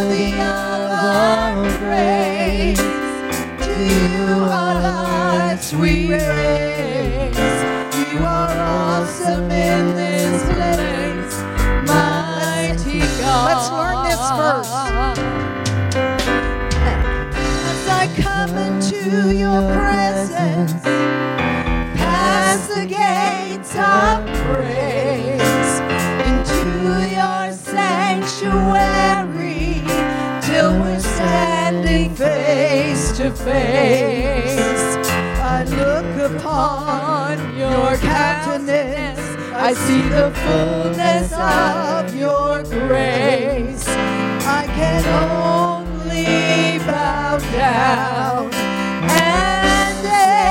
worthy of our praise. To you our hearts we raise. You are awesome in this place, mighty God. Let's learn this verse. As I come into your presence, past the gates of praise, into your sanctuary, till we're standing face to face. I look upon your countenance, I see the fullness of your grace. I can only bow down and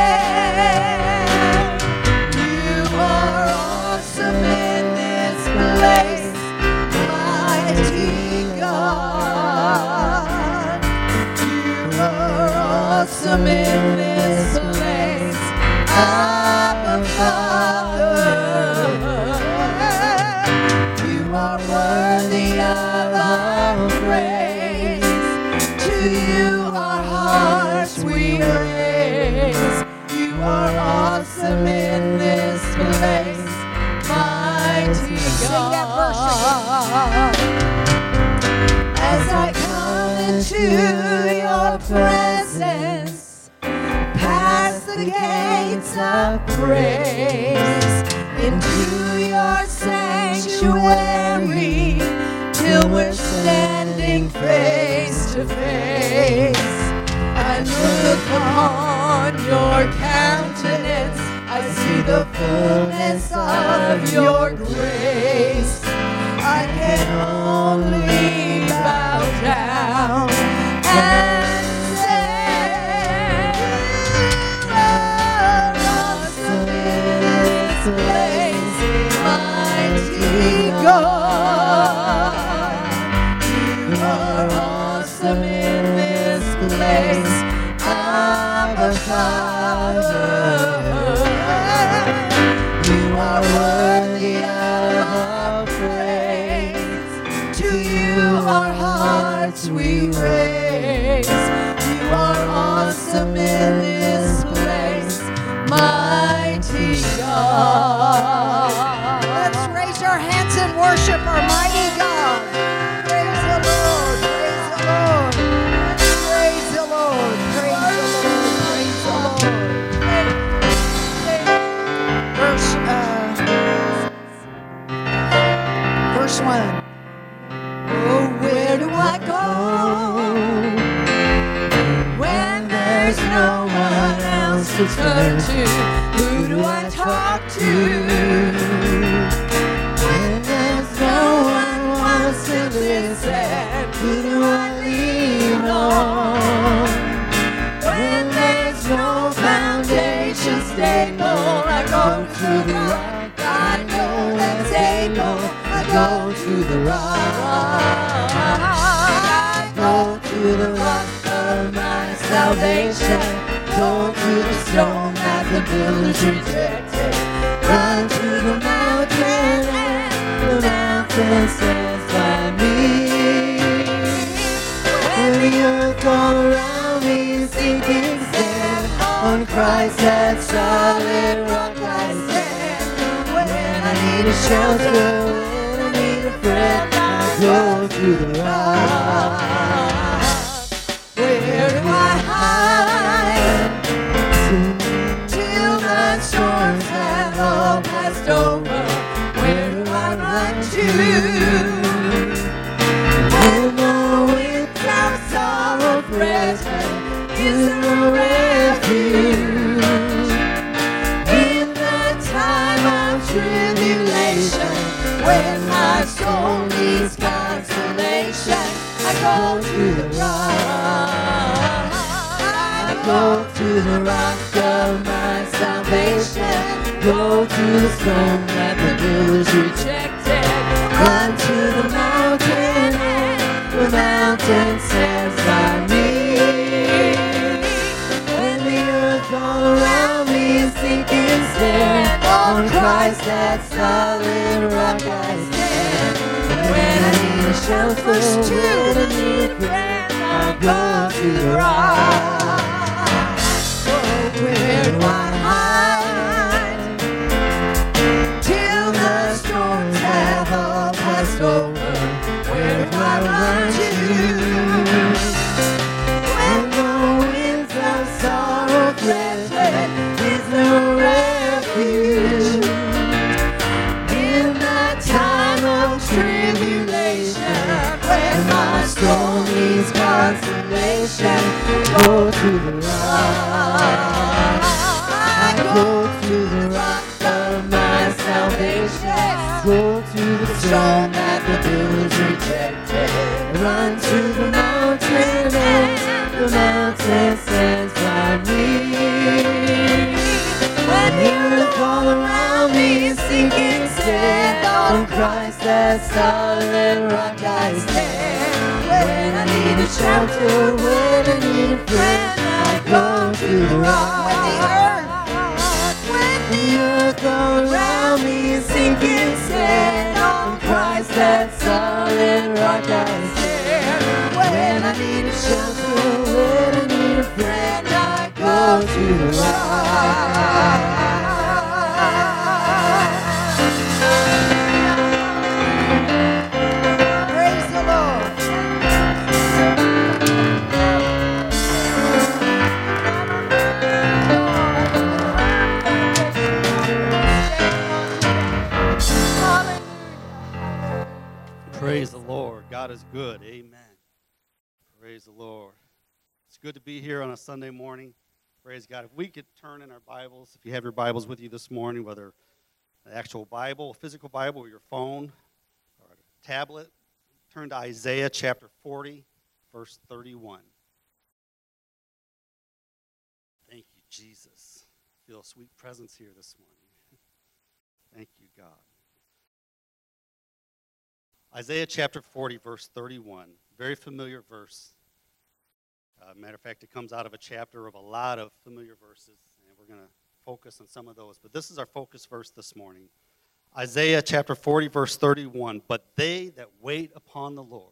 dare. You are awesome in this place, mighty God. You are awesome in this place, Abba Father. You are worthy of our praise. To you our hearts we raise. You are awesome in this place, mighty God. As I come into your presence, past the gates of praise, into your sanctuary, till we're standing face to face. I look upon your countenance, I see the fullness of your grace. I can only bow down and say, you are awesome in this place, mighty God. You are awesome in this place, Abba Father. You are worthy of our praise. To you our hearts we raise. You are awesome in this place, mighty God. Let's raise our hands and worship our mighty God. Praise the Lord, praise the Lord. Praise the Lord, praise the Lord, praise the Lord. Verse 1. Oh, where do I go when there's no one else to turn to? Who do I talk to when there's no one wants to listen? Who do I lean on when there's no foundation stable? I go to the rock I know that's able. I go to the rock. I go to the rock of my salvation. Go to the stone that the builders rejected. Run to the mountain and the mountain stands by me. When the earth all around me is sinking sand, on Christ that solid rock I stand. When I need a shelter, when I need a friend, I go to the rock. Where do I hide till the storms have all passed over? Where do I run to when the winds of sorrow threaten? Is there a refuge in the time of tribulation? When my soul needs consolation, I go to the rock. I go to the rock of my salvation. Go to the stone that the builders rejected. Run to the mountain and the mountain stands by me. When the earth all around me is sinking sand, on Christ that solid rock I stand. When I need a shelter. Verse 2. When I need a friend, I go to the rock. Where do I hide till the storms have all passed over? Where do I run to? When the winds of sorrow threaten, is no refuge. In the time of tribulation, when my soul needs consolation, go to the rock. I go to the rock of my salvation. Go to the stone that the builders rejected. Run to the mountain and the mountain stands by me. When you look all around me, sinking sand on Christ, that solid rock I stand. When I need a shelter, when I need a friend, I go to the rock. When the earth all around me is sinking sand on Christ, that solid rock I stand. When I need a shelter, when I need a friend, I go to the rock. Praise the Lord. Praise the Lord. God is good. Amen. Praise the Lord. It's good to be here on a Sunday morning. Praise God. If we could turn in our Bibles, if you have your Bibles with you this morning, whether an actual Bible, a physical Bible, or your phone, or a tablet, turn to Isaiah chapter 40, verse 31. Thank you, Jesus. I feel a sweet presence here this morning. Thank you, God. Isaiah chapter 40, verse 31. Very familiar verse. Matter of fact, it comes out of a chapter of a lot of familiar verses, and we're going to focus on some of those. But this is our focus verse this morning. Isaiah chapter 40, verse 31. But they that wait upon the Lord,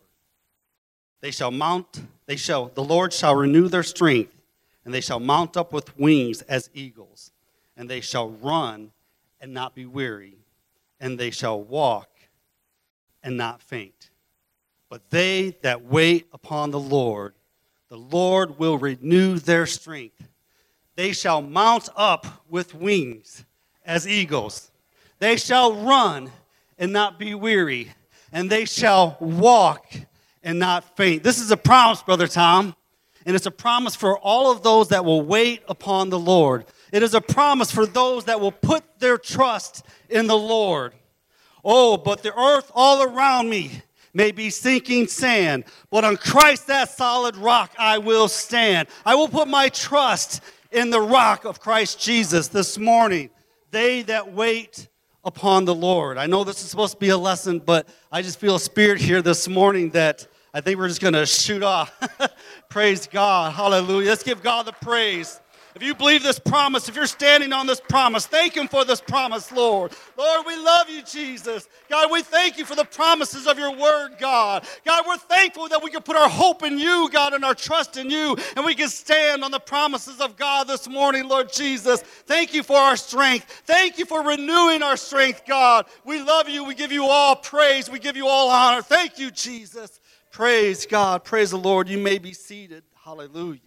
the Lord shall renew their strength, and they shall mount up with wings as eagles, and they shall run and not be weary, and they shall walk and not faint. But they that wait upon the Lord will renew their strength. They shall mount up with wings as eagles. They shall run and not be weary, and they shall walk and not faint. This is a promise, Brother Tom, and it's a promise for all of those that will wait upon the Lord. It is a promise for those that will put their trust in the Lord. Oh, but the earth all around me may be sinking sand, but on Christ, that solid rock, I will stand. I will put my trust in the rock of Christ Jesus this morning. They that wait upon the Lord. I know this is supposed to be a lesson, but I just feel a spirit here this morning that I think we're just going to shoot off. Praise God. Hallelujah. Let's give God the praise. If you believe this promise, if you're standing on this promise, thank Him for this promise, Lord. Lord, we love you, Jesus. God, we thank you for the promises of your word, God. God, we're thankful that we can put our hope in you, God, and our trust in you, and we can stand on the promises of God this morning, Lord Jesus. Thank you for our strength. Thank you for renewing our strength, God. We love you. We give you all praise. We give you all honor. Thank you, Jesus. Praise God. Praise the Lord. You may be seated. Hallelujah.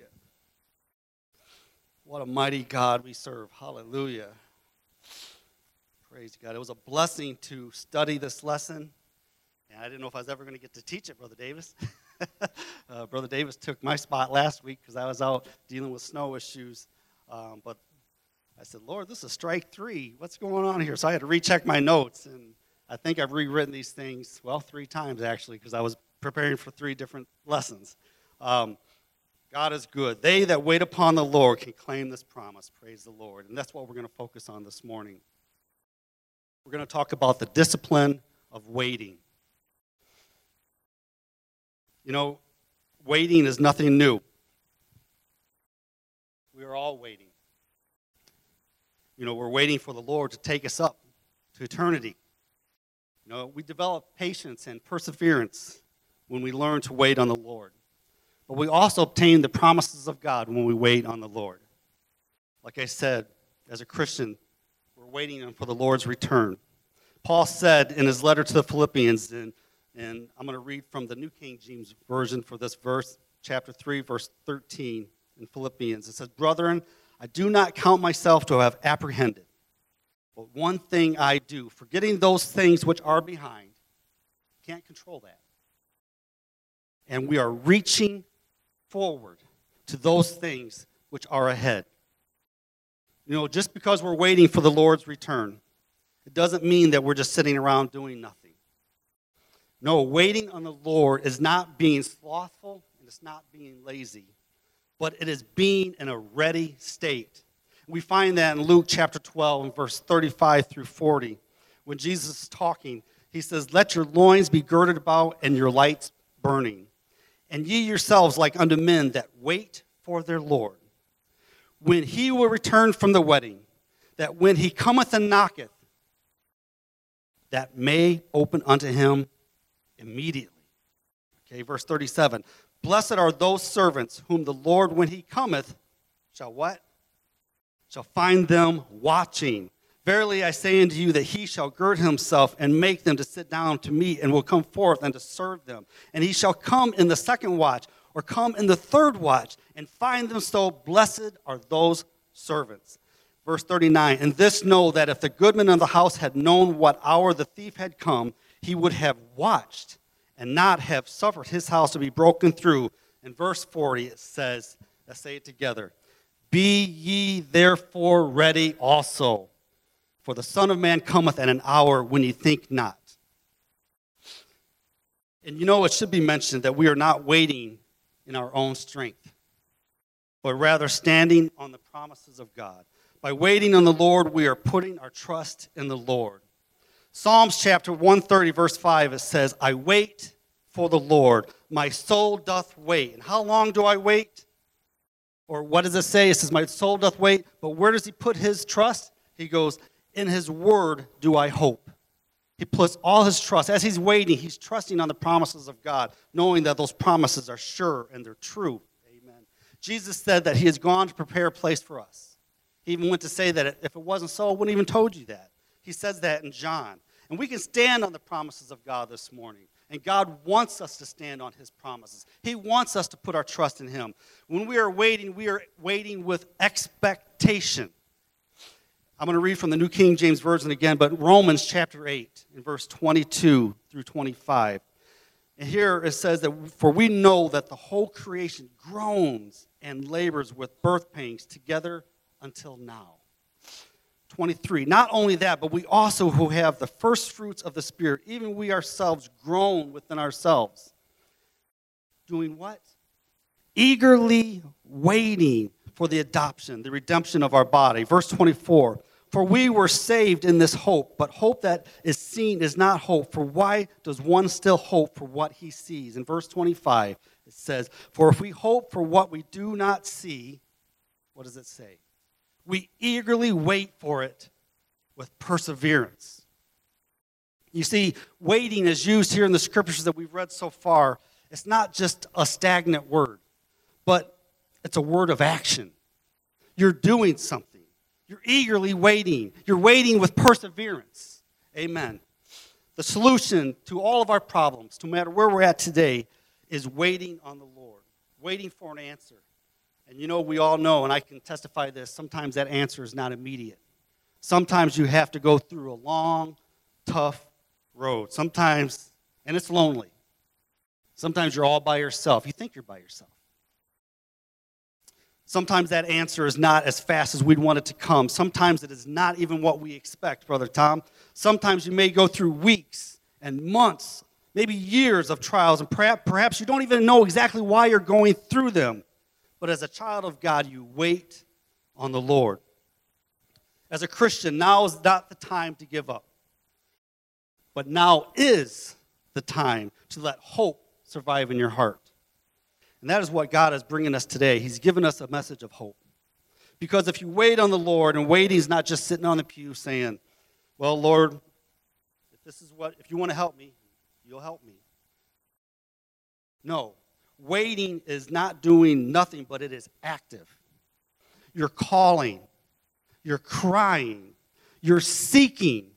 What a mighty God we serve. Hallelujah. Praise God. It was a blessing to study this lesson. And I didn't know if I was ever going to get to teach it, Brother Davis. Brother Davis took my spot last week because I was out dealing with snow issues. But I said, Lord, this is strike 3. What's going on here? So I had to recheck my notes. And I think I've rewritten these things, 3 times actually, because I was preparing for 3 different lessons. God is good. They that wait upon the Lord can claim this promise. Praise the Lord. And that's what we're going to focus on this morning. We're going to talk about the discipline of waiting. You know, waiting is nothing new. We are all waiting. You know, we're waiting for the Lord to take us up to eternity. You know, we develop patience and perseverance when we learn to wait on the Lord. But we also obtain the promises of God when we wait on the Lord. Like I said, as a Christian, we're waiting for the Lord's return. Paul said in his letter to the Philippians, and I'm going to read from the New King James Version for this verse, chapter 3, verse 13 in Philippians. It says, "Brethren, I do not count myself to have apprehended, but one thing I do, forgetting those things which are behind." Can't control that. "And we are reaching forward to those things which are ahead." You know, just because we're waiting for the Lord's return, it doesn't mean that we're just sitting around doing nothing. No, waiting on the Lord is not being slothful and it's not being lazy, but it is being in a ready state. We find that in Luke chapter 12 and verse 35 through 40. When Jesus is talking, he says, "Let your loins be girded about and your lights burning. And ye yourselves like unto men that wait for their Lord, when he will return from the wedding, that when he cometh and knocketh, that may open unto him immediately." Okay, verse 37. "Blessed are those servants whom the Lord, when he cometh, shall" what? "Shall find them watching. Verily I say unto you that he shall gird himself and make them to sit down to meat, and will come forth and to serve them. And he shall come in the second watch, or come in the third watch, and find them so. Blessed are those servants." Verse 39, "And this know that if the goodman of the house had known what hour the thief had come, he would have watched and not have suffered his house to be broken through." In verse 40 it says, let's say it together, "Be ye therefore ready also, for the Son of Man cometh at an hour when ye think not." And you know, it should be mentioned that we are not waiting in our own strength, but rather standing on the promises of God. By waiting on the Lord, we are putting our trust in the Lord. Psalms chapter 130, verse 5, it says, "I wait for the Lord. My soul doth wait." And how long do I wait? Or what does it say? It says, "My soul doth wait." But where does he put his trust? He goes, "In his word do I hope." He puts all his trust. As he's waiting, he's trusting on the promises of God, knowing that those promises are sure and they're true. Amen. Jesus said that he has gone to prepare a place for us. He even went to say that if it wasn't so, I wouldn't even told you that. He says that in John. And we can stand on the promises of God this morning. And God wants us to stand on his promises. He wants us to put our trust in him. When we are waiting with expectation. I'm going to read from the New King James Version again, but Romans chapter 8, in verse 22 through 25. And here it says that, "For we know that the whole creation groans and labors with birth pangs together until now." 23. "Not only that, but we also who have the first fruits of the Spirit, even we ourselves groan within ourselves." Doing what? "Eagerly waiting for the adoption, the redemption of our body." Verse 24. "For we were saved in this hope, but hope that is seen is not hope. For why does one still hope for what he sees?" In verse 25, it says, "For if we hope for what we do not see," what does it say? "We eagerly wait for it with perseverance." You see, waiting is used here in the scriptures that we've read so far. It's not just a stagnant word, but it's a word of action. You're doing something. You're eagerly waiting. You're waiting with perseverance. Amen. The solution to all of our problems, no matter where we're at today, is waiting on the Lord, waiting for an answer. And you know, we all know, and I can testify this, sometimes that answer is not immediate. Sometimes you have to go through a long, tough road. Sometimes, and it's lonely. Sometimes you're all by yourself. You think you're by yourself. Sometimes that answer is not as fast as we'd want it to come. Sometimes it is not even what we expect, Brother Tom. Sometimes you may go through weeks and months, maybe years of trials, and perhaps you don't even know exactly why you're going through them. But as a child of God, you wait on the Lord. As a Christian, now is not the time to give up. But now is the time to let hope survive in your heart. And that is what God is bringing us today. He's given us a message of hope. Because if you wait on the Lord, and waiting is not just sitting on the pew saying, "Well, Lord, if you want to help me, you'll help me." No. Waiting is not doing nothing, but it is active. You're calling. You're crying. You're seeking.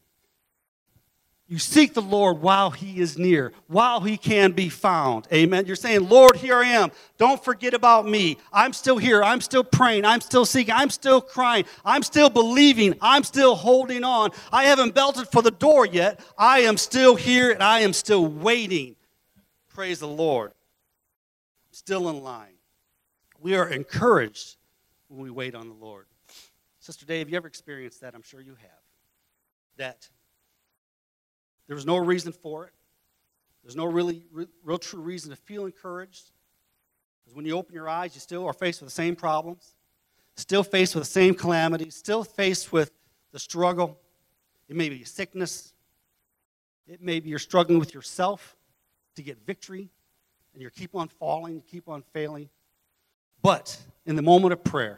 You seek the Lord while he is near, while he can be found. Amen. You're saying, Lord, here I am. Don't forget about me. I'm still here. I'm still praying. I'm still seeking. I'm still crying. I'm still believing. I'm still holding on. I haven't belted for the door yet. I am still here and I am still waiting. Praise the Lord. Still in line. We are encouraged when we wait on the Lord. Sister Dave, you ever experienced that? I'm sure you have. That there was no reason for it. There's no real true reason to feel encouraged. Because when you open your eyes, you still are faced with the same problems, still faced with the same calamities, still faced with the struggle. It may be a sickness. It may be you're struggling with yourself to get victory, and you keep on falling, you keep on failing. But in the moment of prayer,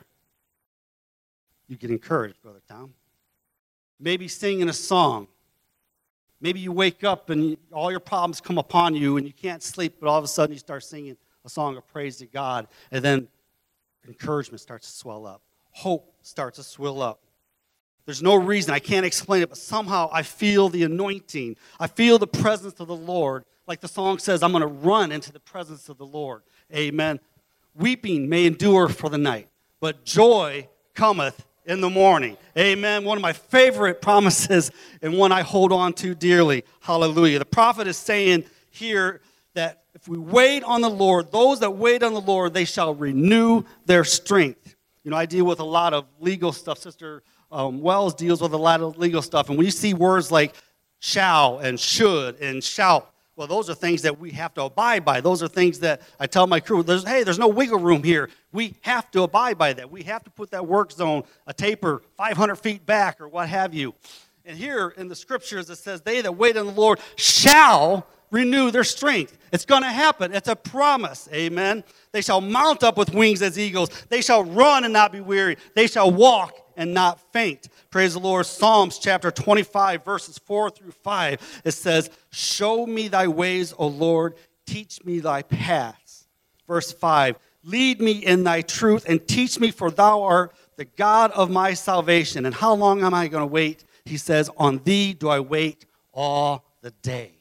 you get encouraged, Brother Tom. Maybe singing a song. Maybe you wake up and all your problems come upon you and you can't sleep, but all of a sudden you start singing a song of praise to God, and then encouragement starts to swell up. Hope starts to swell up. There's no reason, I can't explain it, but somehow I feel the anointing. I feel the presence of the Lord. Like the song says, I'm going to run into the presence of the Lord. Amen. Weeping may endure for the night, but joy cometh in the morning. Amen. One of my favorite promises and one I hold on to dearly. Hallelujah. The prophet is saying here that if we wait on the Lord, those that wait on the Lord, they shall renew their strength. You know, I deal with a lot of legal stuff. Sister Wells deals with a lot of legal stuff. And when you see words like shall and should and shall, well, those are things that we have to abide by. Those are things that I tell my crew, there's no wiggle room here. We have to abide by that. We have to put that work zone, a taper 500 feet back or what have you. And here in the scriptures it says, they that wait on the Lord shall renew their strength. It's going to happen. It's a promise. Amen. They shall mount up with wings as eagles. They shall run and not be weary. They shall walk and not faint. Praise the Lord. Psalms chapter 25, verses 4 through 5. It says, show me thy ways, O Lord. Teach me thy paths. Verse 5, lead me in thy truth and teach me, for thou art the God of my salvation. And how long am I going to wait? He says, on thee do I wait all the day.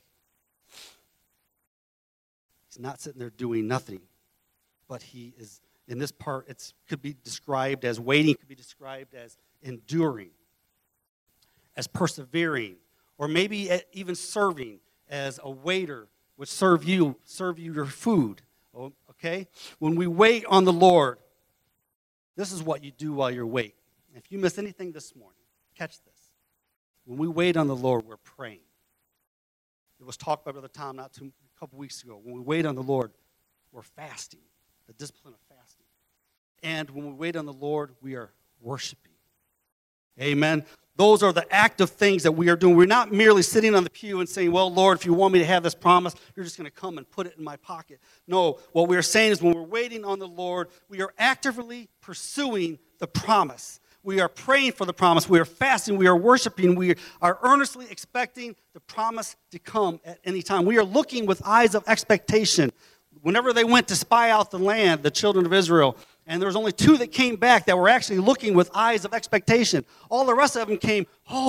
He's not sitting there doing nothing, but he is, in this part, it could be described as waiting, could be described as enduring, as persevering, or maybe even serving as a waiter would serve you your food, okay? When we wait on the Lord, this is what you do while you're waiting. If you miss anything this morning, catch this. When we wait on the Lord, we're praying. It was talked by Brother Tom a couple weeks ago. When we wait on the Lord, we're fasting, the discipline of fasting. And when we wait on the Lord, we are worshiping. Amen. Those are the active things that we are doing. We're not merely sitting on the pew and saying, well, Lord, if you want me to have this promise, you're just going to come and put it in my pocket. No, what we're saying is when we're waiting on the Lord, we are actively pursuing the promise. We are praying for the promise. We are fasting. We are worshiping. We are earnestly expecting the promise to come at any time. We are looking with eyes of expectation. Whenever they went to spy out the land, the children of Israel, and there was only 2 that came back that were actually looking with eyes of expectation. All the rest of them came,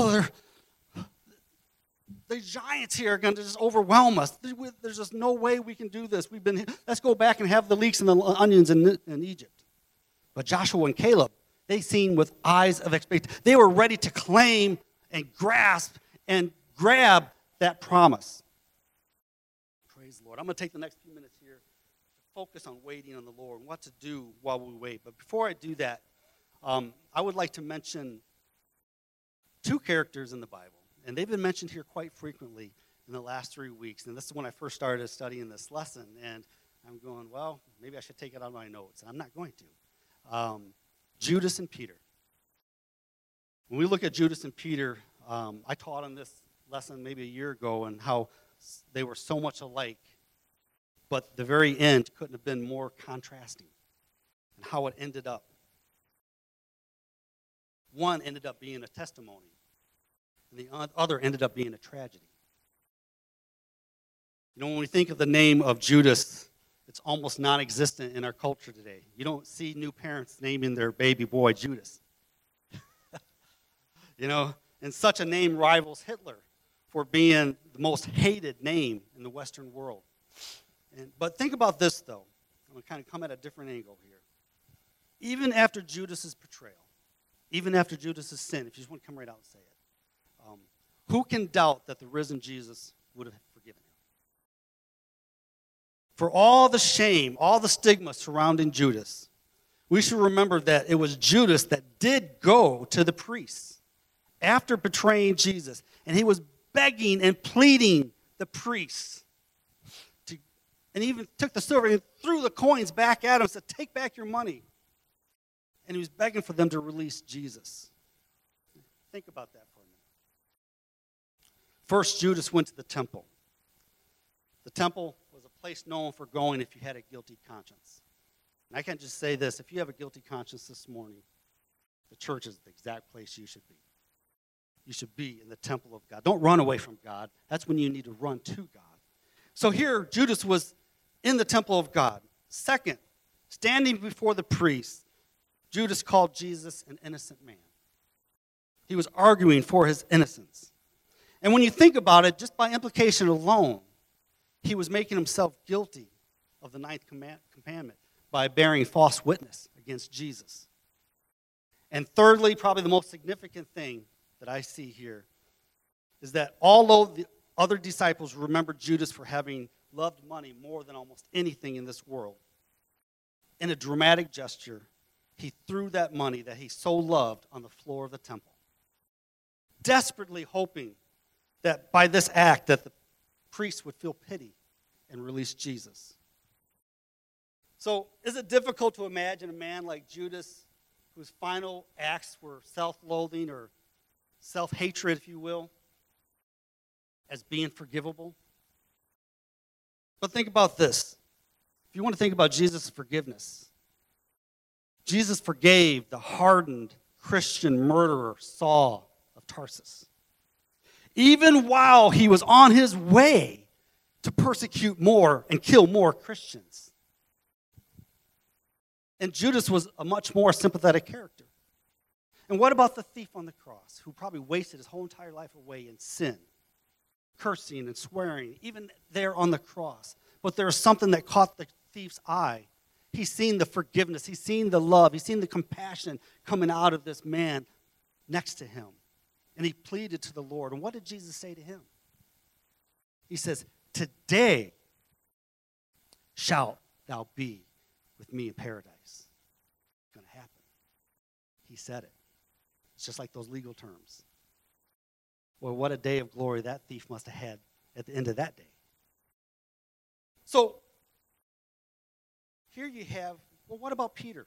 the giants here are going to just overwhelm us. There's just no way we can do this. Let's go back and have the leeks and the onions in Egypt. But Joshua and Caleb, they seen with eyes of expectation. They were ready to claim and grasp and grab that promise. Praise the Lord. I'm going to take the next few minutes here to focus on waiting on the Lord and what to do while we wait. But before I do that, I would like to mention 2 characters in the Bible. And they've been mentioned here quite frequently in the last 3 weeks. And this is when I first started studying this lesson. And I'm going, well, maybe I should take it out of my notes. And I'm not going to. Judas and Peter. When we look at Judas and Peter, I taught on this lesson maybe a year ago and how they were so much alike, but the very end couldn't have been more contrasting and how it ended up. One ended up being a testimony, and the other ended up being a tragedy. You know, when we think of the name of Judas, It's almost non-existent in our culture today. You don't see new parents naming their baby boy Judas. And such a name rivals Hitler for being the most hated name in the Western world. But think about this, though. I'm going to kind of come at a different angle here. Even after Judas' betrayal, even after Judas' sin, if you just want to come right out and say it, who can doubt that the risen Jesus would have forgiven him? For all the shame, all the stigma surrounding Judas, we should remember that it was Judas that did go to the priests after betraying Jesus, and he was begging and pleading the priests and even took the silver and threw the coins back at him and said, "Take back your money." And he was begging for them to release Jesus. Think about that for a minute. First, Judas went to the temple. The temple was a place known for going if you had a guilty conscience. And I can just say this, if you have a guilty conscience this morning, the church is the exact place you should be. You should be in the temple of God. Don't run away from God. That's when you need to run to God. So here, Judas was in the temple of God. Second, standing before the priest, Judas called Jesus an innocent man. He was arguing for his innocence. And when you think about it, just by implication alone, he was making himself guilty of the ninth commandment by bearing false witness against Jesus. And thirdly, probably the most significant thing that I see here is that although the other disciples remembered Judas for having loved money more than almost anything in this world, in a dramatic gesture, he threw that money that he so loved on the floor of the temple, desperately hoping that by this act that the priests would feel pity and release Jesus. So is it difficult to imagine a man like Judas whose final acts were self-loathing or self-hatred, if you will, as being forgivable? But think about this. If you want to think about Jesus' forgiveness, Jesus forgave the hardened Christian murderer Saul of Tarsus, even while he was on his way to persecute more and kill more Christians. And Judas was a much more sympathetic character. And what about the thief on the cross, who probably wasted his whole entire life away in sin, cursing and swearing, even there on the cross? But there was something that caught the thief's eye. He's seen the forgiveness. He's seen the love. He's seen the compassion coming out of this man next to him. And he pleaded to the Lord. And what did Jesus say to him? He says, "Today shalt thou be with me in paradise." It's going to happen. He said it. It's just like those legal terms. Well, what a day of glory that thief must have had at the end of that day. So, here you have, well, what about Peter?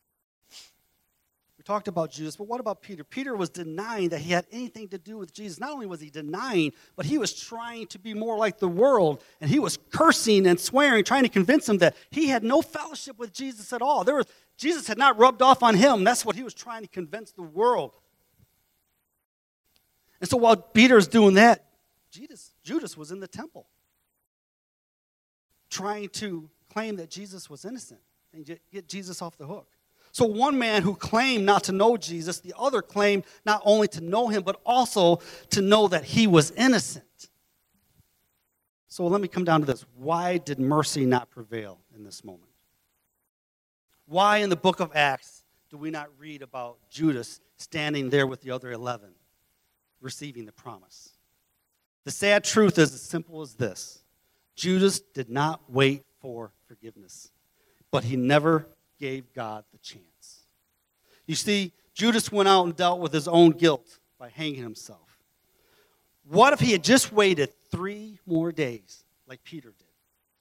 We talked about Judas, but what about Peter? Peter was denying that he had anything to do with Jesus. Not only was he denying, but he was trying to be more like the world, and he was cursing and swearing, trying to convince them that he had no fellowship with Jesus at all. Jesus had not rubbed off on him. That's what he was trying to convince the world. And so while Peter's doing that, Judas was in the temple, trying to claim that Jesus was innocent and get Jesus off the hook. So one man who claimed not to know Jesus, the other claimed not only to know him, but also to know that he was innocent. So let me come down to this. Why did mercy not prevail in this moment? Why in the book of Acts do we not read about Judas standing there with the other 11, receiving the promise? The sad truth is as simple as this. Judas did not wait for forgiveness, but he never gave God the chance. You see, Judas went out and dealt with his own guilt by hanging himself. What if he had just waited 3 more days like Peter did?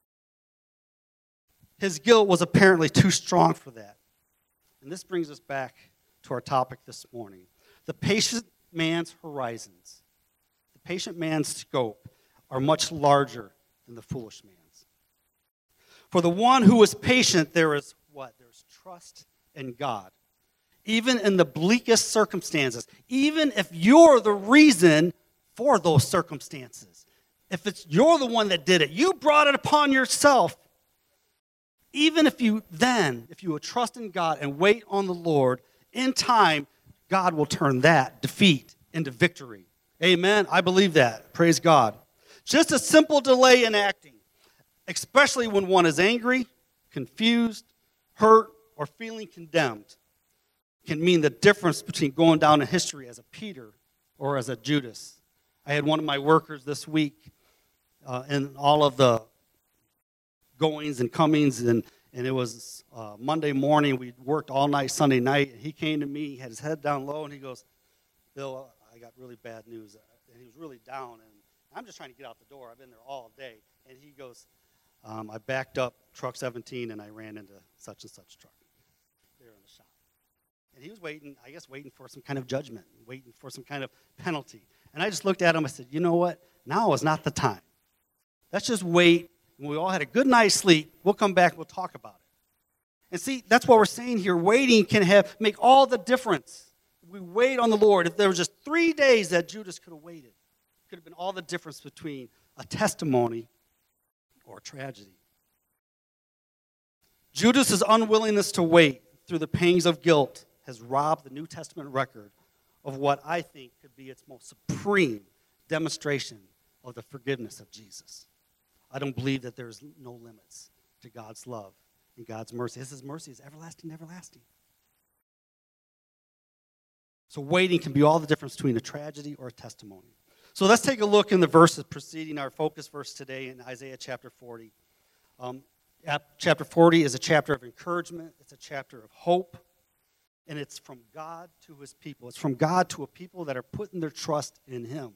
His guilt was apparently too strong for that. And this brings us back to our topic this morning. The patient man's horizons, the patient man's scope are much larger than the foolish man's. For the one who is patient, there is what? There's trust in God. Even in the bleakest circumstances, even if you're the reason for those circumstances, if you're the one that did it, you brought it upon yourself, Even if you will trust in God and wait on the Lord, in time, God will turn that defeat into victory. Amen. I believe that. Praise God. Just a simple delay in acting, especially when one is angry, confused, hurt, or feeling condemned, can mean the difference between going down in history as a Peter or as a Judas. I had one of my workers this week in all of the goings and comings, and it was Monday morning. We worked all night Sunday night, and he came to me, he had his head down low, and he goes, Bill, I got really bad news. And he was really down, and I'm just trying to get out the door. I've been there all day. And he goes, I backed up truck 17, and I ran into such and such truck there in the shop. And he was waiting for some kind of judgment, waiting for some kind of penalty. And I just looked at him, I said, you know what? Now is not the time. Let's just wait. When we all had a good night's sleep, we'll come back and we'll talk about it. And see, that's what we're saying here. Waiting can make all the difference. We wait on the Lord. If there was just 3 days that Judas could have waited, it could have been all the difference between a testimony or a tragedy. Judas's unwillingness to wait through the pangs of guilt has robbed the New Testament record of what I think could be its most supreme demonstration of the forgiveness of Jesus. I don't believe that there's no limits to God's love and God's mercy. His mercy is everlasting, everlasting. So waiting can be all the difference between a tragedy or a testimony. So let's take a look in the verses preceding our focus verse today in Isaiah chapter 40. Chapter 40 is a chapter of encouragement. It's a chapter of hope. And it's from God to his people. It's from God to a people that are putting their trust in him.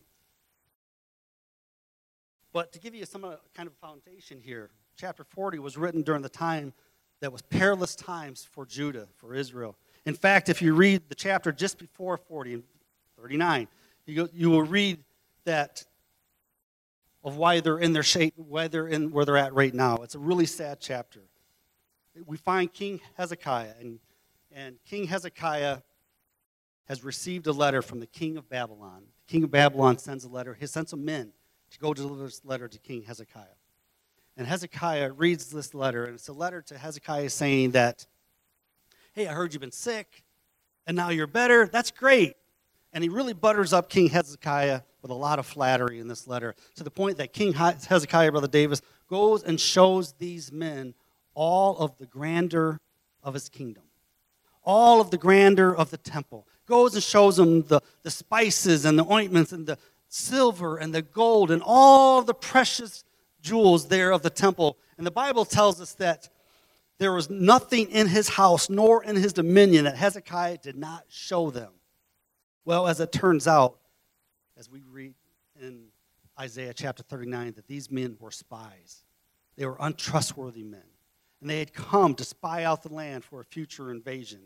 But to give you some kind of foundation here, chapter 40 was written during the time that was perilous times for Judah, for Israel. In fact, if you read the chapter just before 40, 39, you will read that of why they're in their shape, why they're in where they're at right now. It's a really sad chapter. We find King Hezekiah, and King Hezekiah has received a letter from the king of Babylon. The king of Babylon sends a letter. He sends some men to go deliver this letter to King Hezekiah. And Hezekiah reads this letter, and it's a letter to Hezekiah saying that, hey, I heard you've been sick, and now you're better. That's great. And he really butters up King Hezekiah with a lot of flattery in this letter, to the point that King Hezekiah, Brother Davis, goes and shows these men all of the grandeur of his kingdom, all of the grandeur of the temple. Goes and shows them the spices and the ointments and the silver and the gold and all the precious jewels there of the temple. And the Bible tells us that there was nothing in his house nor in his dominion that Hezekiah did not show them. Well, as it turns out, as we read in Isaiah chapter 39, that these men were spies. They were untrustworthy men. And they had come to spy out the land for a future invasion.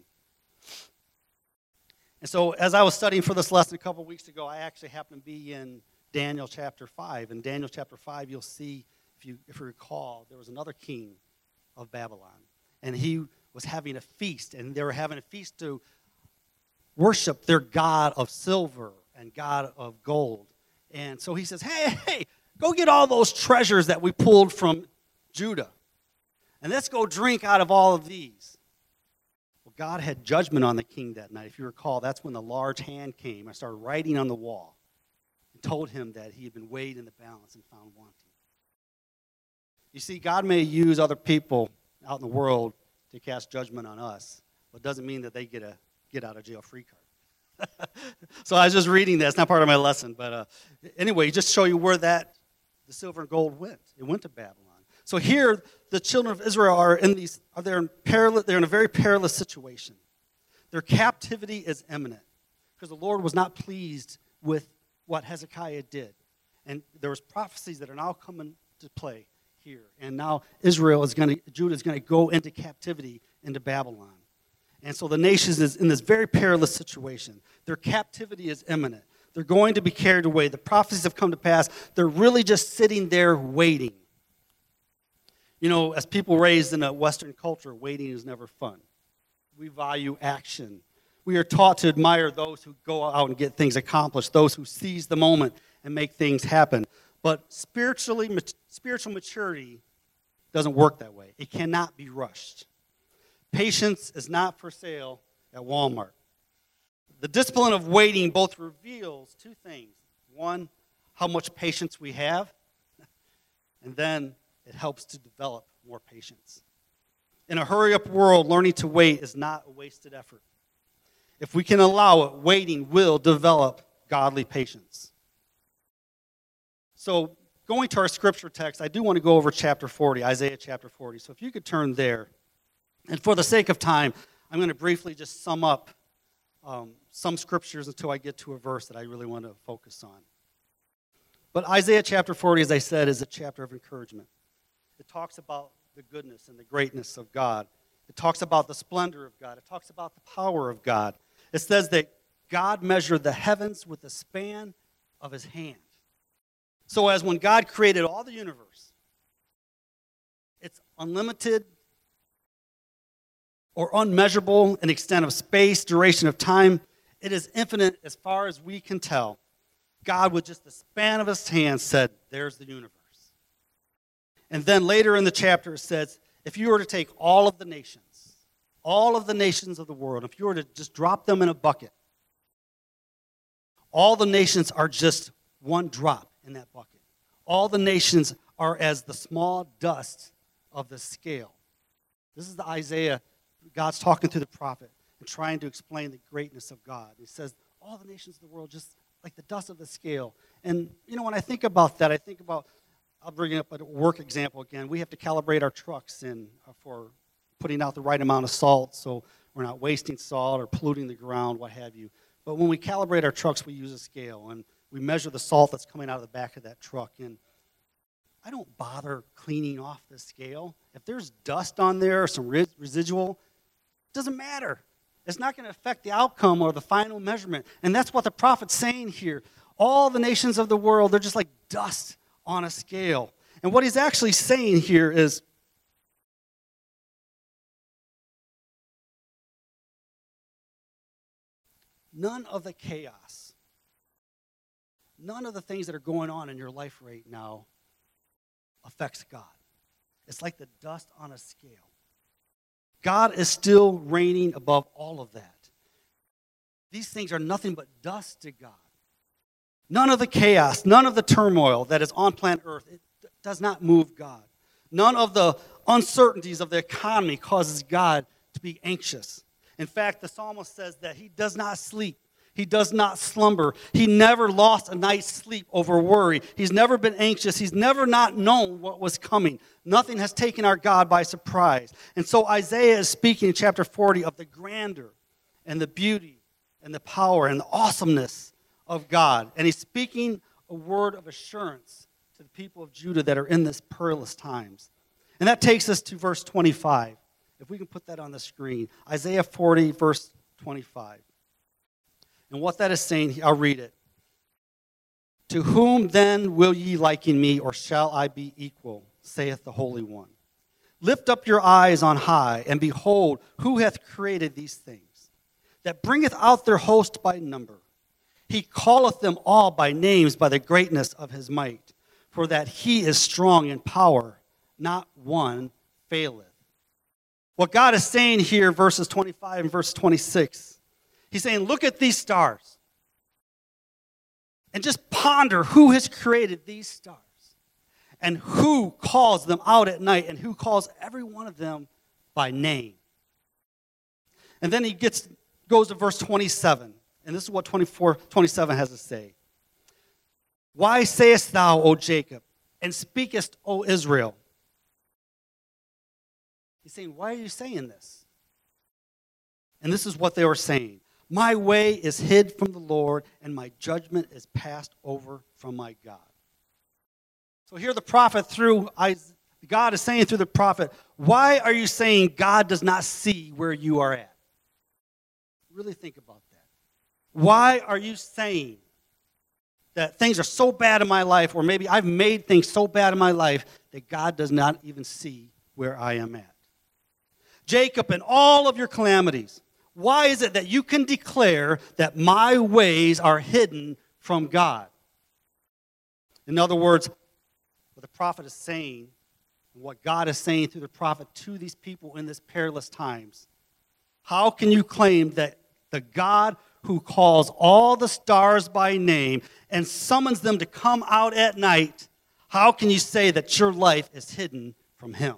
And so as I was studying for this lesson a couple of weeks ago, I actually happened to be in Daniel chapter 5. In Daniel chapter 5, you'll see, if you recall, there was another king of Babylon. And he was having a feast, and they were having a feast to worship their god of silver and god of gold. And so he says, hey, go get all those treasures that we pulled from Judah, and let's go drink out of all of these. Well, God had judgment on the king that night. If you recall, that's when the large hand came and started writing on the wall and told him that he had been weighed in the balance and found wanting. You see, God may use other people out in the world to cast judgment on us, but it doesn't mean that they get a get-out-of-jail-free card. So I was just reading that. It's not part of my lesson. But anyway, just show you where the silver and gold went. It went to Babylon. So here, the children of Israel are in a very perilous situation. Their captivity is imminent because the Lord was not pleased with what Hezekiah did. And there was prophecies that are now coming to play here. And now Judah is going to go into captivity into Babylon. And so the nation is in this very perilous situation. Their captivity is imminent. They're going to be carried away. The prophecies have come to pass. They're really just sitting there waiting. You know, as people raised in a Western culture, waiting is never fun. We value action. We are taught to admire those who go out and get things accomplished, those who seize the moment and make things happen. But spiritual maturity doesn't work that way. It cannot be rushed. Patience is not for sale at Walmart. The discipline of waiting both reveals two things. One, how much patience we have, and then it helps to develop more patience. In a hurry-up world, learning to wait is not a wasted effort. If we can allow it, waiting will develop godly patience. So, going to our scripture text, I do want to go over chapter 40, Isaiah chapter 40. So if you could turn there. And for the sake of time, I'm going to briefly just sum up some scriptures until I get to a verse that I really want to focus on. But Isaiah chapter 40, as I said, is a chapter of encouragement. It talks about the goodness and the greatness of God. It talks about the splendor of God. It talks about the power of God. It says that God measured the heavens with the span of his hand. So as when God created all the universe, it's unlimited or unmeasurable in extent of space, duration of time. It is infinite as far as we can tell. God, with just the span of his hand, said, there's the universe. And then later in the chapter it says, if you were to take all of the nations of the world, if you were to just drop them in a bucket, all the nations are just one drop in that bucket. All the nations are as the small dust of the scale. This is the Isaiah. God's talking to the prophet and trying to explain the greatness of God. He says, all the nations of the world, just like the dust of the scale. And, when I think about that, I'll bring up a work example again. We have to calibrate our trucks for putting out the right amount of salt so we're not wasting salt or polluting the ground, what have you. But when we calibrate our trucks, we use a scale, and we measure the salt that's coming out of the back of that truck. And I don't bother cleaning off the scale. If there's dust on there or some residual, it doesn't matter. It's not going to affect the outcome or the final measurement. And that's what the prophet's saying here. All the nations of the world, they're just like dust on a scale. And what he's actually saying here is, none of the chaos, none of the things that are going on in your life right now affects God. It's like the dust on a scale. God is still reigning above all of that. These things are nothing but dust to God. None of the chaos, none of the turmoil that is on planet Earth, it does not move God. None of the uncertainties of the economy causes God to be anxious. In fact, the psalmist says that he does not sleep. He does not slumber. He never lost a night's sleep over worry. He's never been anxious. He's never not known what was coming. Nothing has taken our God by surprise. And so Isaiah is speaking in chapter 40 of the grandeur and the beauty and the power and the awesomeness of God. And he's speaking a word of assurance to the people of Judah that are in this perilous times. And that takes us to verse 25. If we can put that on the screen. Isaiah 40, verse 25. And what that is saying, I'll read it. To whom then will ye liken me, or shall I be equal, saith the Holy One? Lift up your eyes on high, and behold, who hath created these things, that bringeth out their host by number. He calleth them all by names by the greatness of his might, for that he is strong in power, not one faileth. What God is saying here, verses 25 and verse 26, he's saying, look at these stars and just ponder who has created these stars and who calls them out at night and who calls every one of them by name. And then he goes to verse 27. And this is what 27 has to say. Why sayest thou, O Jacob, and speakest, O Israel? He's saying, why are you saying this? And this is what they were saying. My way is hid from the Lord, and my judgment is passed over from my God. So here the prophet God is saying through the prophet, why are you saying God does not see where you are at? Really think about that. Why are you saying that things are so bad in my life, or maybe I've made things so bad in my life that God does not even see where I am at? Jacob, in all of your calamities, why is it that you can declare that my ways are hidden from God? In other words, what the prophet is saying what God is saying through the prophet to these people in this perilous times. How can you claim that the God who calls all the stars by name and summons them to come out at night, how can you say that your life is hidden from him?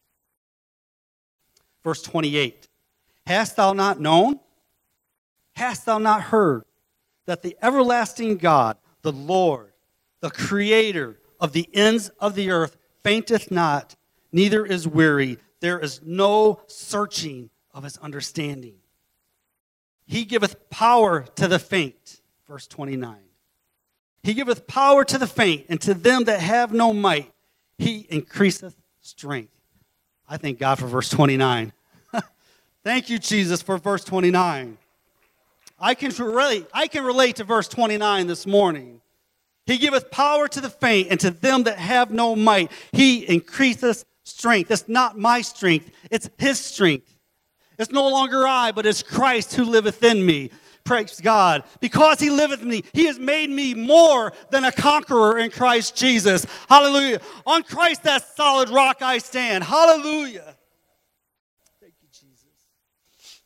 Verse 28, hast thou not known? Hast thou not heard that the everlasting God, the Lord, the creator of the ends of the earth, fainteth not, neither is weary. There is no searching of his understanding. He giveth power to the faint. Verse 29. He giveth power to the faint, and to them that have no might, he increaseth strength. I thank God for verse 29. Thank you, Jesus, for verse 29. I can relate to verse 29 this morning. He giveth power to the faint, and to them that have no might, he increaseth strength. It's not my strength, it's his strength. It's no longer I, but it's Christ who liveth in me. Praise God. Because he liveth in me, he has made me more than a conqueror in Christ Jesus. Hallelujah. On Christ, that solid rock I stand. Hallelujah. Thank you, Jesus.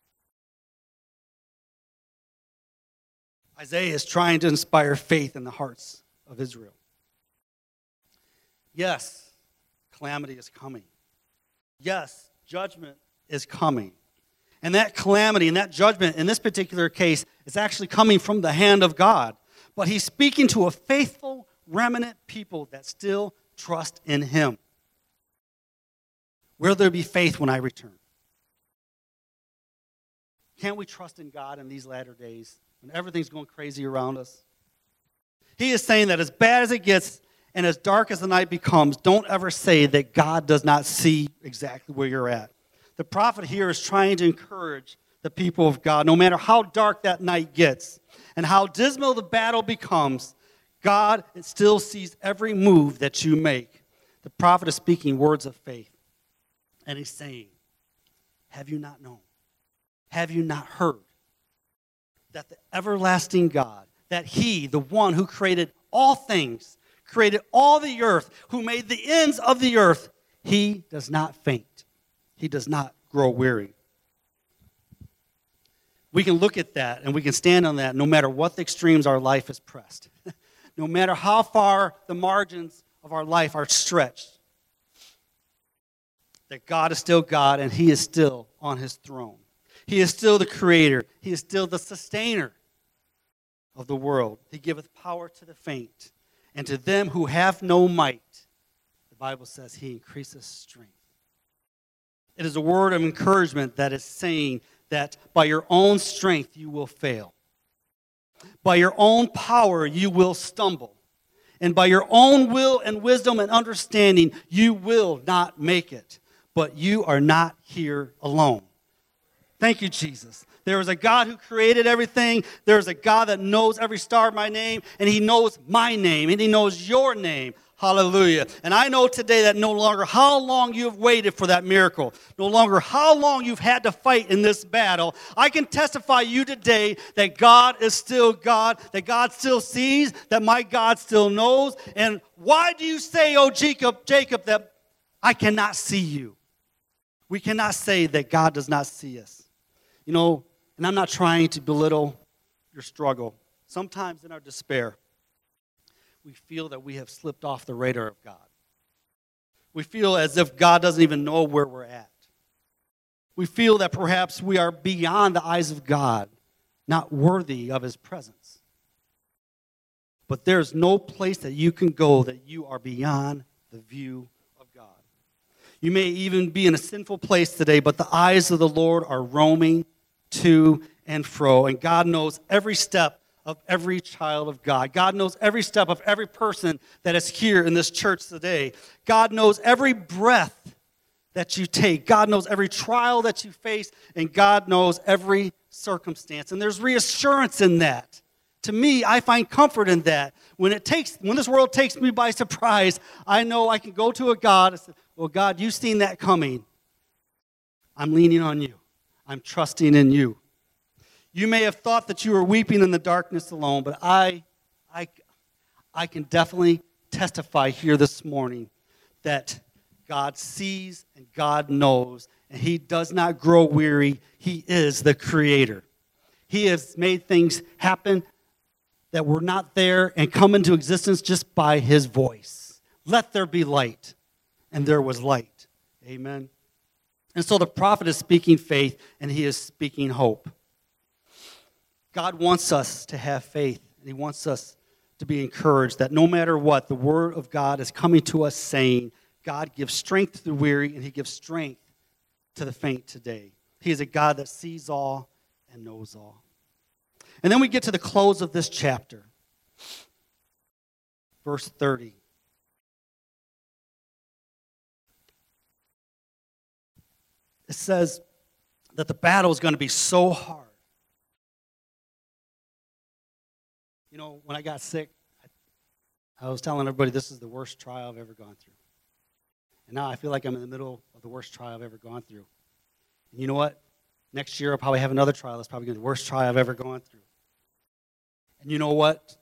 Isaiah is trying to inspire faith in the hearts of Israel. Yes, calamity is coming. Yes, judgment is coming. And that calamity and that judgment in this particular case is actually coming from the hand of God. But he's speaking to a faithful remnant people that still trust in him. Will there be faith when I return? Can't we trust in God in these latter days when everything's going crazy around us? He is saying that as bad as it gets and as dark as the night becomes, don't ever say that God does not see exactly where you're at. The prophet here is trying to encourage the people of God, no matter how dark that night gets and how dismal the battle becomes, God still sees every move that you make. The prophet is speaking words of faith, and he's saying, have you not known? Have you not heard that the everlasting God, that he, the one who created all things, created all the earth, who made the ends of the earth, he does not faint. He does not grow weary. We can look at that and we can stand on that no matter what the extremes our life is pressed. No matter how far the margins of our life are stretched. That God is still God and he is still on his throne. He is still the creator. He is still the sustainer of the world. He giveth power to the faint. And to them who have no might, the Bible says he increases strength. It is a word of encouragement that is saying that by your own strength you will fail. By your own power you will stumble. And by your own will and wisdom and understanding you will not make it. But you are not here alone. Thank you, Jesus. There is a God who created everything. There is a God that knows every star by name. And he knows my name. And he knows your name. Hallelujah. And I know today that no longer how long you have waited for that miracle, no longer how long you've had to fight in this battle, I can testify you today that God is still God, that God still sees, that my God still knows. And why do you say, oh Jacob, that I cannot see you? We cannot say that God does not see us. You know, and I'm not trying to belittle your struggle. Sometimes in our despair, we feel that we have slipped off the radar of God. We feel as if God doesn't even know where we're at. We feel that perhaps we are beyond the eyes of God, not worthy of his presence. But there's no place that you can go that you are beyond the view of God. You may even be in a sinful place today, but the eyes of the Lord are roaming to and fro, and God knows every step of every child of God. God knows every step of every person that is here in this church today. God knows every breath that you take. God knows every trial that you face, and God knows every circumstance. And there's reassurance in that. To me, I find comfort in that. When this world takes me by surprise, I know I can go to a God and say, well, God, you've seen that coming. I'm leaning on you. I'm trusting in you. You may have thought that you were weeping in the darkness alone, but I can definitely testify here this morning that God sees and God knows, and he does not grow weary. He is the creator. He has made things happen that were not there and come into existence just by his voice. Let there be light, and there was light. Amen. And so the prophet is speaking faith, and he is speaking hope. God wants us to have faith, and he wants us to be encouraged that no matter what, the word of God is coming to us saying, God gives strength to the weary, and he gives strength to the faint today. He is a God that sees all and knows all. And then we get to the close of this chapter. Verse 30. It says that the battle is going to be so hard. You know, when I got sick, I was telling everybody this is the worst trial I've ever gone through. And now I feel like I'm in the middle of the worst trial I've ever gone through. And you know what? Next year I'll probably have another trial that's probably going to be the worst trial I've ever gone through. And you know what?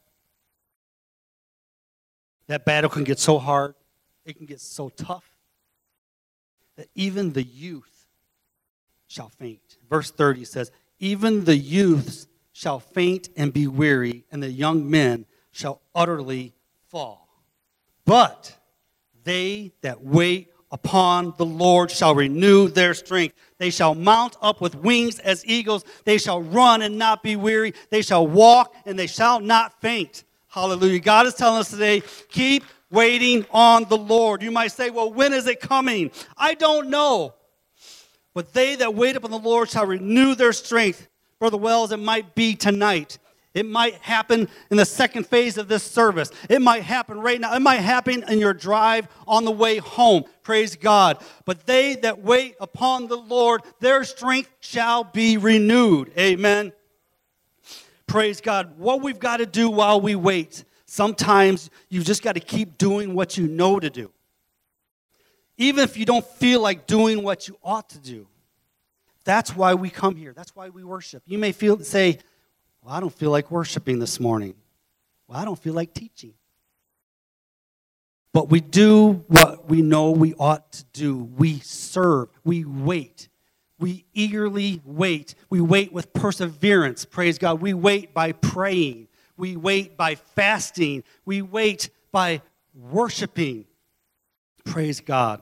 That battle can get so hard, it can get so tough, that even the youth shall faint. Verse 30 says, even the youths shall faint and be weary, and the young men shall utterly fall. But they that wait upon the Lord shall renew their strength. They shall mount up with wings as eagles. They shall run and not be weary. They shall walk and they shall not faint. Hallelujah. God is telling us today, keep waiting on the Lord. You might say, well, when is it coming? I don't know. But they that wait upon the Lord shall renew their strength. Brother Wells, it might be tonight. It might happen in the second phase of this service. It might happen right now. It might happen in your drive on the way home. Praise God. But they that wait upon the Lord, their strength shall be renewed. Amen. Praise God. What we've got to do while we wait, sometimes you've just got to keep doing what you know to do. Even if you don't feel like doing what you ought to do. That's why we come here. That's why we worship. You may say, well, I don't feel like worshiping this morning. Well, I don't feel like teaching. But we do what we know we ought to do. We serve. We wait. We eagerly wait. We wait with perseverance. Praise God. We wait by praying. We wait by fasting. We wait by worshiping. Praise God.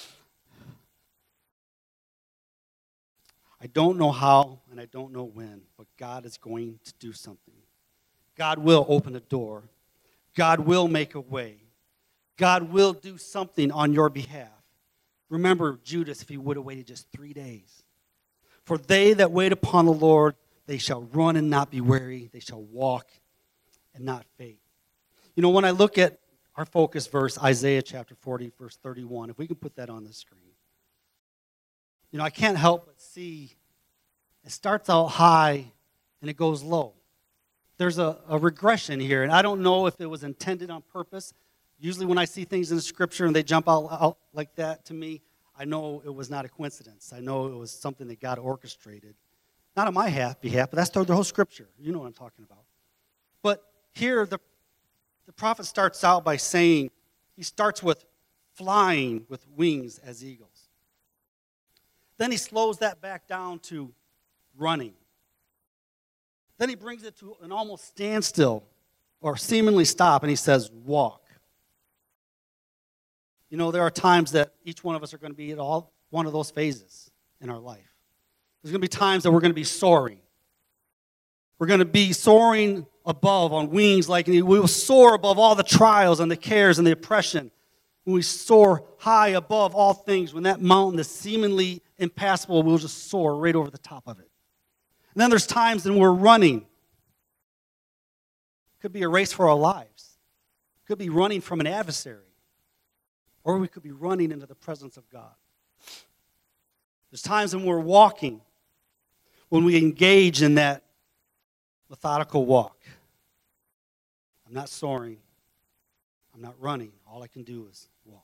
I don't know how and I don't know when, but God is going to do something. God will open a door. God will make a way. God will do something on your behalf. Remember Judas, if he would have waited just 3 days. For they that wait upon the Lord, they shall run and not be weary. They shall walk and not faint. You know, when I look at our focus verse, Isaiah chapter 40, verse 31, if we can put that on the screen. You know, I can't help but see it starts out high and it goes low. There's a regression here, and I don't know if it was intended on purpose. Usually when I see things in the scripture and they jump out like that to me, I know it was not a coincidence. I know it was something that God orchestrated. Not on my behalf, but that's the whole scripture. You know what I'm talking about. But here the prophet starts out by saying, he starts with flying with wings as eagles. Then he slows that back down to running. Then he brings it to an almost standstill or seemingly stop, and he says, walk. You know, there are times that each one of us are going to be at all one of those phases in our life. There's going to be times that we're going to be soaring. We're going to be soaring above on wings, like we will soar above all the trials and the cares and the oppression. When we soar high above all things, when that mountain is seemingly impassable, we'll just soar right over the top of it. And then there's times when we're running. It could be a race for our lives. It could be running from an adversary. Or we could be running into the presence of God. There's times when we're walking, when we engage in that methodical walk. I'm not soaring. I'm not running. All I can do is walk.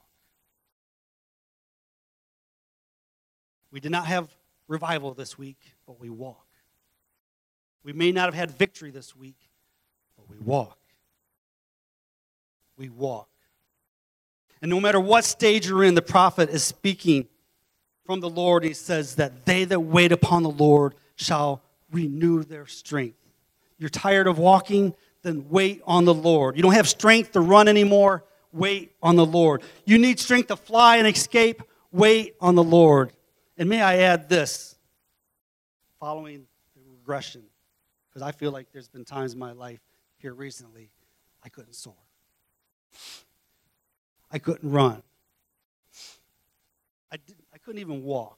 We did not have revival this week, but we walk. We may not have had victory this week, but we walk. We walk. And no matter what stage you're in, the prophet is speaking from the Lord. He says that they that wait upon the Lord shall renew their strength. You're tired of walking? Then wait on the Lord. You don't have strength to run anymore? Wait on the Lord. You need strength to fly and escape? Wait on the Lord. And may I add this, following the regression, because I feel like there's been times in my life here recently I couldn't soar. I couldn't run. I couldn't even walk.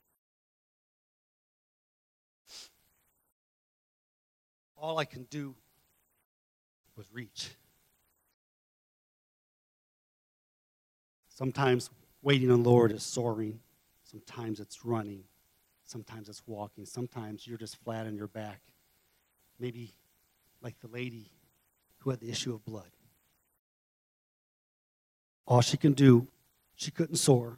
All I can do was reach. Sometimes waiting on the Lord is soaring. Sometimes it's running. Sometimes it's walking. Sometimes you're just flat on your back. Maybe like the lady who had the issue of blood. All she can do, she couldn't soar.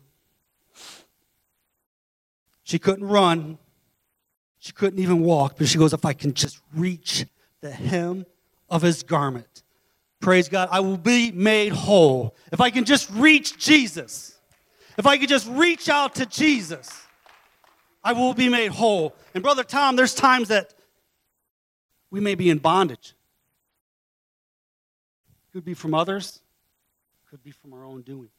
She couldn't run. She couldn't even walk. But she goes, if I can just reach the hem of his garment, praise God, I will be made whole. If I can just reach Jesus, if I could just reach out to Jesus, I will be made whole. And Brother Tom, there's times that we may be in bondage. Could be from others. Could be from our own doing.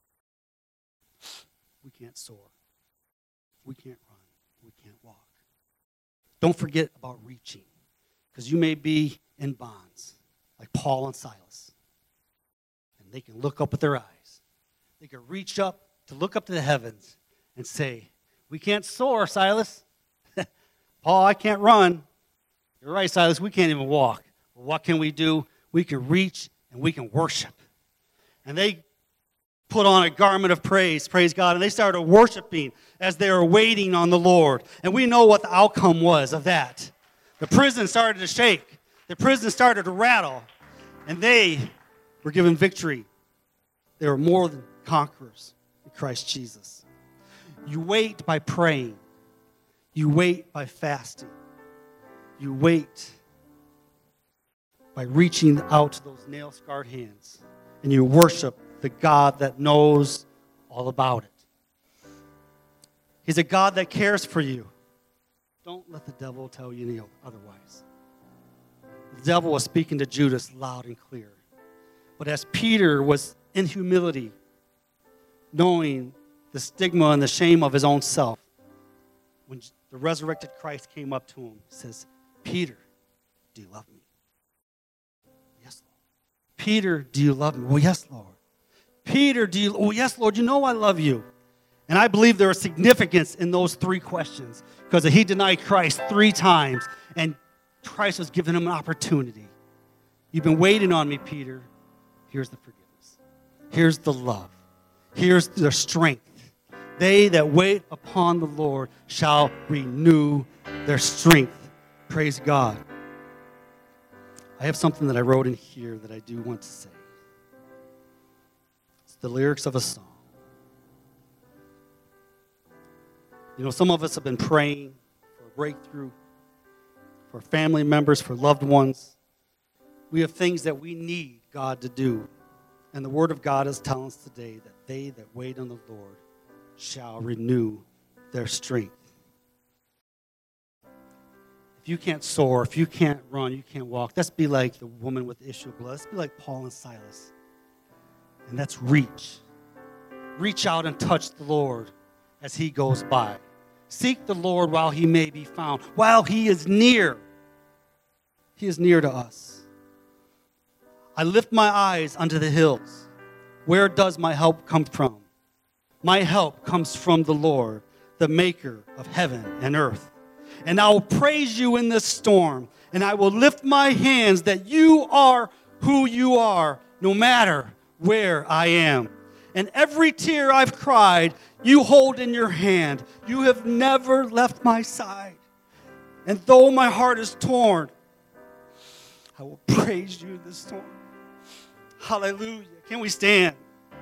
We can't soar. We can't run. We can't walk. Don't forget about reaching, because you may be in bonds like Paul and Silas. And they can look up with their eyes. They can reach up to look up to the heavens and say, we can't soar, Silas. Paul, I can't run. You're right, Silas, we can't even walk. Well, what can we do? We can reach and we can worship. And they put on a garment of praise God, and they started worshiping as they were waiting on the Lord. And we know what the outcome was of that. The prison started to shake. The prison started to rattle. And they were given victory. They were more than conquerors in Christ Jesus. You wait by praying. You wait by fasting. You wait by reaching out to those nail-scarred hands. And you worship the God that knows all about it. He's a God that cares for you. Don't let the devil tell you otherwise. The devil was speaking to Judas loud and clear. But as Peter was in humility, knowing the stigma and the shame of his own self, when the resurrected Christ came up to him, he says, Peter, do you love me? Yes, Lord. Peter, do you love me? Well, yes, Lord. Peter, oh, yes, Lord, you know I love you. And I believe there is significance in those three questions, because he denied Christ 3 times, and Christ was giving him an opportunity. You've been waiting on me, Peter. Here's the forgiveness. Here's the love. Here's the strength. They that wait upon the Lord shall renew their strength. Praise God. I have something that I wrote in here that I do want to say. It's the lyrics of a song. You know, some of us have been praying for a breakthrough, for family members, for loved ones. We have things that we need God to do. And the Word of God is telling us today that they that wait on the Lord shall renew their strength. If you can't soar, if you can't run, you can't walk, let's be like the woman with the issue of blood. Let's be like Paul and Silas. And let's reach. Reach out and touch the Lord as he goes by. Seek the Lord while he may be found, while he is near. He is near to us. I lift my eyes unto the hills. Where does my help come from? My help comes from the Lord, the maker of heaven and earth. And I will praise you in this storm, and I will lift my hands that you are who you are, no matter where I am. And every tear I've cried, you hold in your hand. You have never left my side. And though my heart is torn, I will praise you in this storm. Hallelujah. Can we stand?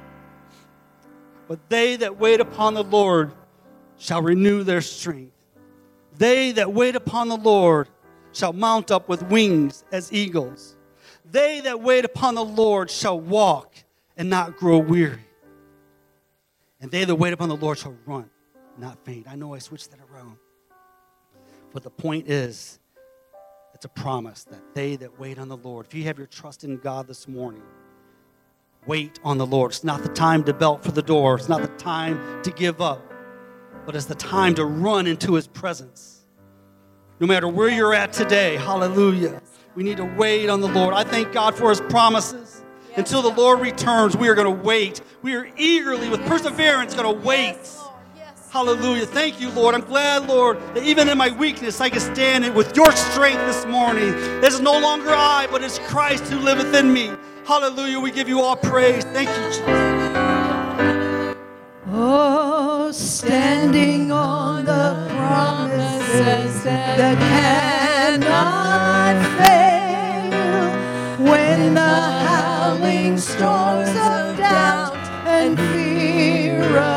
But they that wait upon the Lord shall renew their strength. They that wait upon the Lord shall mount up with wings as eagles. They that wait upon the Lord shall walk and not grow weary. And they that wait upon the Lord shall run, not faint. I know I switched that around. But the point is, it's a promise that they that wait on the Lord. If you have your trust in God this morning, wait on the Lord. It's not the time to belt for the door. It's not the time to give up. But it's the time to run into his presence. No matter where you're at today, hallelujah. We need to wait on the Lord. I thank God for his promises. Until the Lord returns, we are going to wait. We are eagerly, with perseverance, going to wait. Hallelujah. Thank you, Lord. I'm glad, Lord, that even in my weakness, I can stand it with your strength this morning. It is no longer I, but it's Christ who liveth in me. Hallelujah. We give you all praise. Thank you, Jesus. Oh, standing on the promises that cannot fail, when the howling storms of doubt and fear